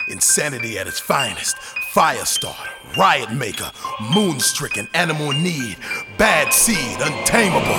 Insanity at its finest. Firestarter, riot maker, moon-stricken, animal in need, bad seed, untamable.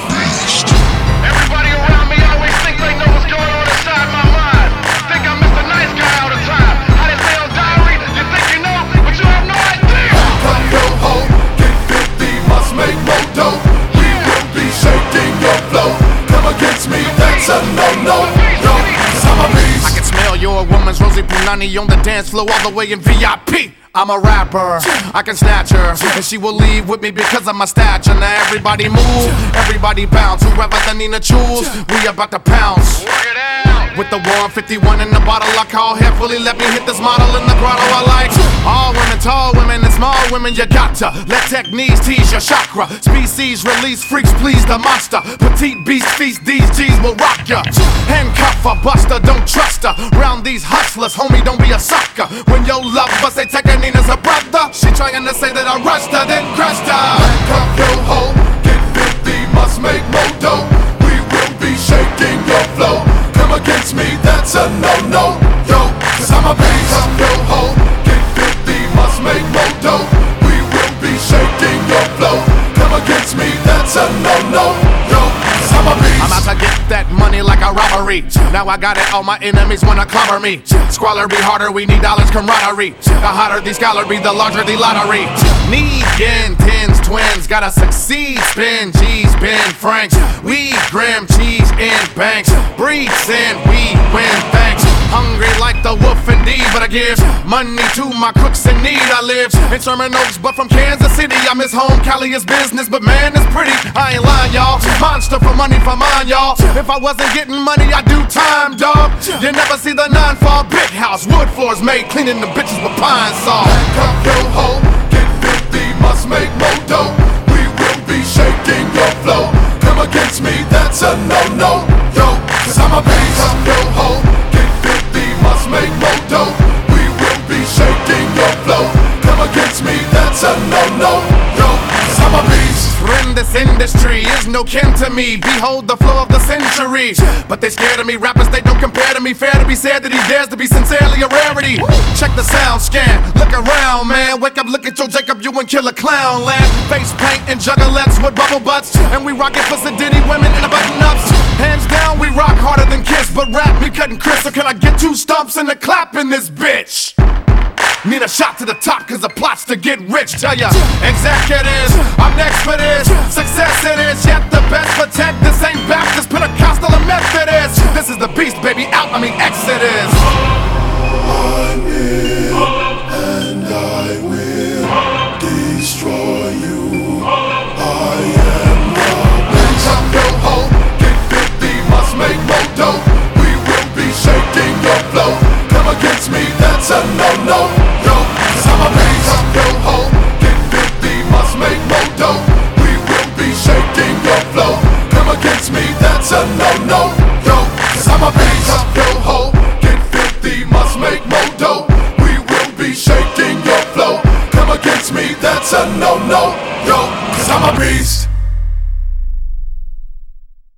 Everybody around me always think they know what's going on inside my mind. Think I'm Mr. Nice Guy all the time. How they say on Diary, you think you know, but you have no idea. Come yo ho, get filthy, must make more dough. We will be shaking your flow. Come against me, that's a no-no. Yo, 'cause I'm a beast. I can smell your woman's Rosie Punani on the dance floor all the way in VIP. I'm a rapper, I can snatch her, and she will leave with me because of my stature. Now everybody move, everybody bounce. Whoever the Nina choose, we about to pounce. Work it out. With the 151 in the bottle, I call heavily. Let me hit this model in the grotto. I like all women, tall women, and small women. You got to let techniques tease your chakra. Species release, freaks please the monster. Petite beast feast, these G's will rock ya. Handcuff a buster, don't trust her. Round these hustlers, homie, don't be a sucker. When your lover say take a Nina's a brother, she trying to say that I rushed her, then crushed her. Come yo ho, get filthy, must make more dough. We will be shaking your flow. Come against me, that's a no-no. Yo, 'cause I'm a beast. Come yo ho, get filthy, must make more dough. We will be shaking your flow. Come against me, that's a no-no. Yo, 'cause I'm a beast. I'm out to get that money like a robbery. Now I got it, all my enemies wanna clobber me. Squalor be harder, we need dollars camaraderie. The hotter the scholar be, the larger the lottery. Need yen, tens, twins, gotta succeed. Spin G's, Ben Franks. We gram cheese in banks. Breeds in, we win thanks. Hungry like the wolf indeed, but I give money to my crooks in need. I live in Sherman Oaks, but from Kansas City. I miss home, Cali is business, but man, it's pretty. I ain't lying, y'all. Monster for money for mine, y'all. If I wasn't getting money, I'd do time, dog. You never see the 9-fall big house. Wood floors made, cleaning the bitches with pine saw. Come yo ho, get filthy, must make more dough. We will be shaking your flow. Come against me, that's a no-no. Yo, 'cause I'm a beast. Come yo ho, get filthy, must make more dough. We will be shaking your flow. Come against me, that's a no-no. Yo, 'cause I'm a beast. Friend, this industry is no kin to me. Behold the flow of the century. But they scared of me, rappers they don't compare to me. Fair to be said that he dares to be sincerely a rarity. Check the sound scan, look around, man. Wake up, look at your Jacob, you and kill a clown land. Face paint and juggalettes with bubble butts. And we rock it for sedity women in the button-ups. Hands down, we rock harder than Kiss. But rap, me cutting Chris, so can I get 2 stumps and a clap in this bitch? Need a shot to the top cause the plot's to get rich. Tell ya, executives, I'm next for this. Success it is, yet the best protect. This ain't Baptist, Pentecostal, or Methodist. This is the beast, baby, out, I mean X